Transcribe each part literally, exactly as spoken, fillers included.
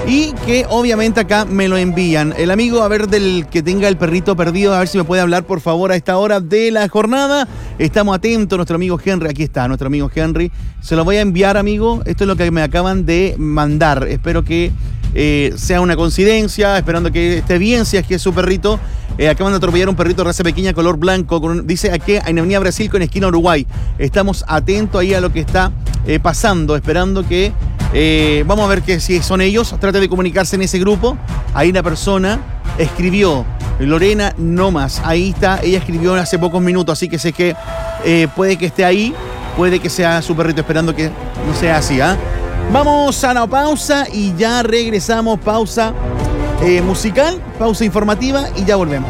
y que obviamente acá me lo envían. El amigo, a ver, del que tenga el perrito perdido, a ver si me puede hablar por favor a esta hora de la jornada. Estamos atentos, nuestro amigo Henry, aquí está, nuestro amigo Henry. Se lo voy a enviar, amigo. Esto es lo que me acaban de mandar. Espero que eh, sea una coincidencia, esperando que esté bien, si es que es su perrito. Eh, acaban de atropellar un perrito de raza pequeña, color blanco, con, dice aquí en Avenida Brasil con esquina Uruguay. Estamos atentos ahí a lo que está eh, pasando, esperando que... Eh, vamos a ver que si son ellos. Trate de comunicarse en ese grupo. Ahí una persona escribió, Lorena Nomas, ahí está, ella escribió hace pocos minutos, así que sé que eh, puede que esté ahí, puede que sea su perrito, esperando que no sea así, ¿ah? ¿eh? Vamos a la pausa y ya regresamos. Pausa eh, musical, pausa informativa y ya volvemos.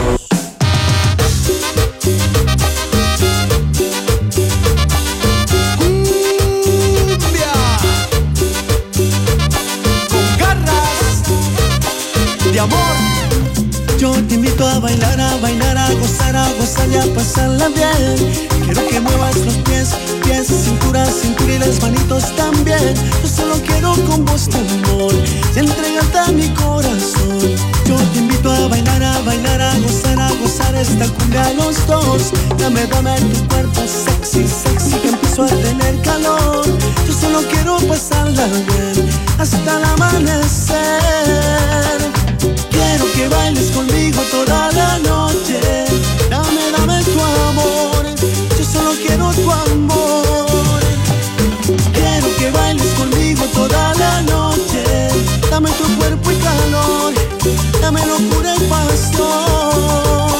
Amor, yo te invito a bailar, a bailar, a gozar, a gozar y a pasarla bien. Quiero que muevas los pies, pies, cintura, cintura y las manitos también. Yo solo quiero con vos tu amor y entregarte a mi corazón. Yo te invito a bailar, a bailar, a gozar, a gozar esta cumbia a los dos. Dame, dame tu cuerpo sexy, sexy, que empiezo a tener calor. Yo solo quiero pasarla bien hasta el amanecer. Quiero que bailes conmigo toda la noche. Dame, dame tu amor. Yo solo quiero tu amor. Quiero que bailes conmigo toda la noche. Dame tu cuerpo y calor. Dame locura y pasión.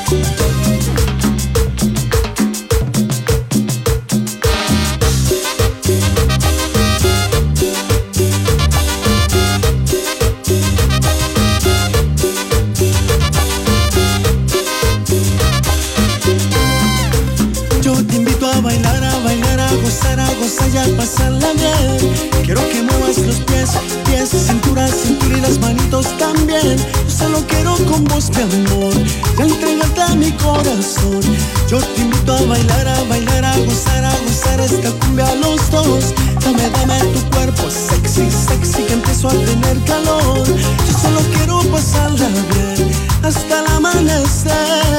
Y a pasarla bien. Quiero que muevas los pies, pies, cintura, cintura y las manitos también. Yo solo quiero con vos mi amor y entregarte a mi corazón. Yo te invito a bailar, a bailar, a gozar, a gozar esta cumbia a los dos. Dame, dame tu cuerpo sexy, sexy, que empiezo a tener calor. Yo solo quiero pasarla bien hasta el amanecer.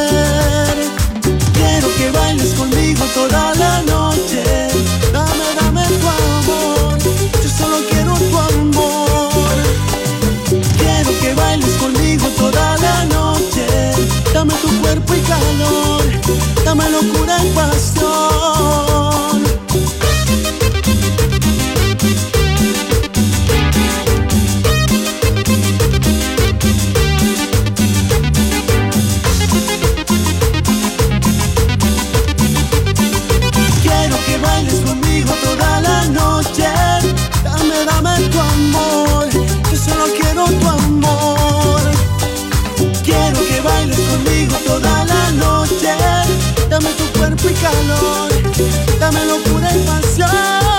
Quiero que bailes conmigo toda la noche. Dame, dame tu amor. Yo solo quiero tu amor. Quiero que bailes conmigo toda la noche. Dame tu cuerpo y calor. Dame locura y pasión. Toda la noche, dame, dame tu amor. Yo solo quiero tu amor. Quiero que bailes conmigo toda la noche. Dame tu cuerpo y calor. Dame locura y pasión.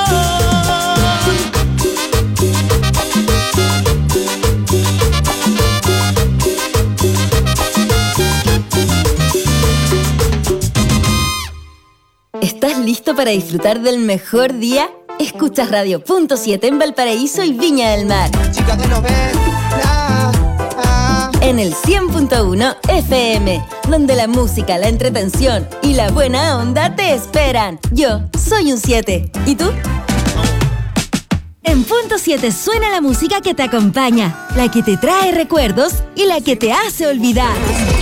¿Estás listo para disfrutar del mejor día? Escuchas Radio Punto siete en Valparaíso y Viña del Mar. Chica de novela. En el cien punto uno F M, donde la música, la entretención y la buena onda te esperan. Yo soy un siete. ¿Y tú? En Punto siete suena la música que te acompaña, la que te trae recuerdos y la que te hace olvidar.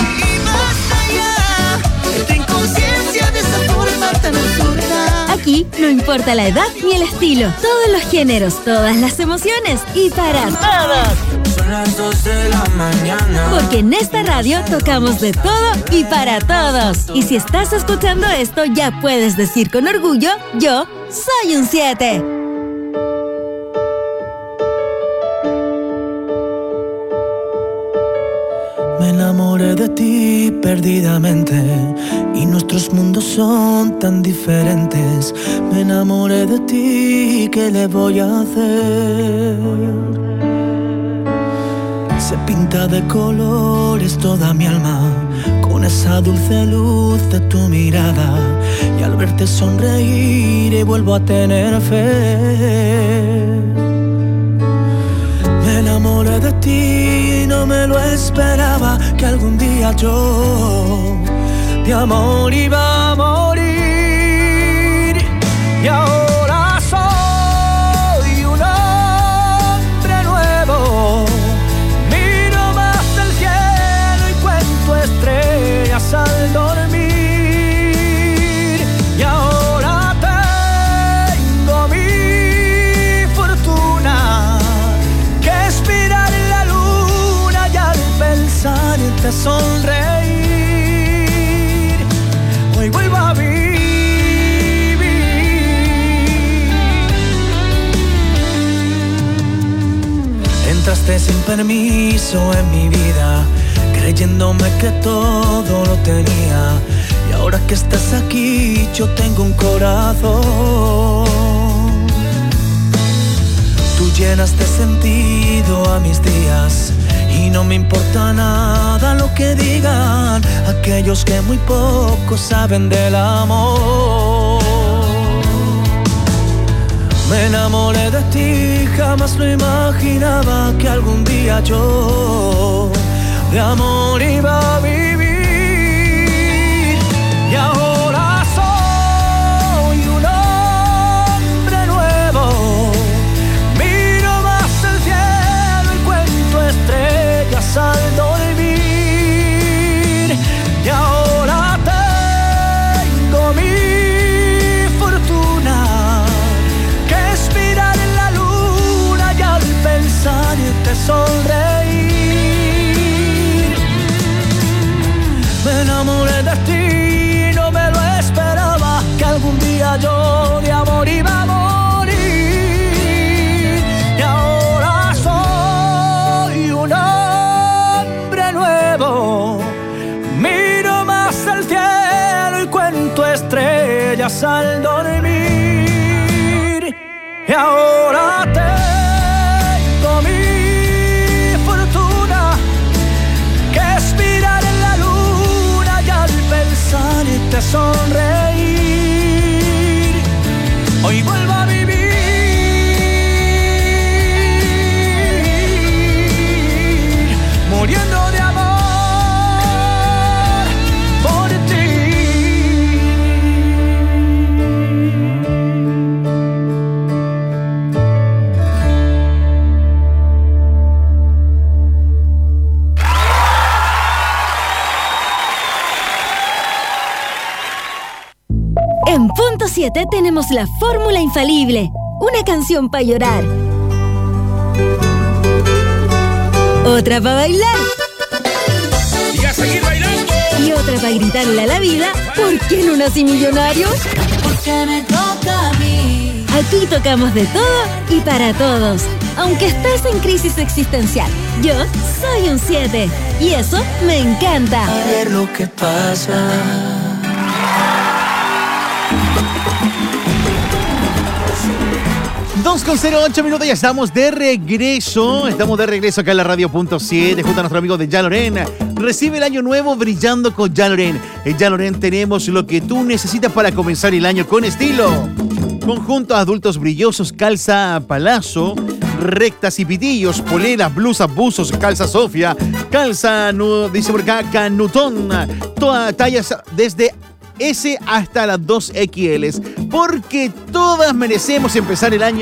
Aquí no importa la edad ni el estilo, todos los géneros, todas las emociones y para todos. Son las dos de la mañana. Porque en esta radio tocamos de todo y para todos. Y si estás escuchando esto, ya puedes decir con orgullo, yo soy un siete. Me enamoré de ti perdidamente y nuestros mundos son tan diferentes. Me enamoré de ti, ¿qué le voy a hacer? Se pinta de colores toda mi alma con esa dulce luz de tu mirada, y al verte sonreír vuelvo a tener fe. Me enamoré de ti y no me lo esperaba, que algún día yo de amor iba a morir. Y ahora soy un hombre nuevo, miro más el cielo y cuento estrellas al dormir. Y ahora tengo mi fortuna, que es mirar la luna y al pensarte sonreír. Hoy vuelvo a vivir. Entraste sin permiso en mi vida, creyéndome que todo lo tenía. Y ahora que estás aquí, yo tengo un corazón. Tú llenas de sentido a mis días y no me importa nada lo que digan aquellos que muy poco saben del amor. Me enamoré de ti, jamás lo imaginaba, que algún día yo de amor iba a vivir. Y ahora soy un hombre nuevo, miro más el cielo y cuento estrellas al dormir. Y ahora tengo mi fortuna, que es mirar la luna y al pensarte sonreír. Me enamoré de ti, no me lo esperaba, que algún día yo de amor iba a morir. Y ahora soy un hombre nuevo, miro más al cielo y cuento estrellas al dormir. Y ahora tengo mi fortuna, que es mirar en la luna y al pensar y te sonreír. Hoy vuelvo a vivir, muriendo de amor por ti. En Punto siete tenemos la fórmula infalible. Una canción para llorar, otra para bailar Y a seguir bailando. y otra para gritarle a la vida: ¿por qué no nací millonario? Porque me toca a mí. Aquí tocamos de todo y para todos. Aunque estés en crisis existencial, yo soy un siete y eso me encanta. A ver lo que pasa. dos con cero ocho minutos, ya estamos de regreso. Estamos de regreso acá en la radio Punto siete, junto a nuestro amigo de Jean Laurent. Recibe el año nuevo brillando con Jean Laurent. En Jean Laurent tenemos lo que tú necesitas para comenzar el año con estilo. Conjuntos adultos brillosos, calza palazzo, rectas y pitillos, poleras, blusas, buzos, calza Sofía, calza, nu, dice por acá, canutón. Todas tallas desde S hasta las dos equis ele, porque todas merecemos empezar el año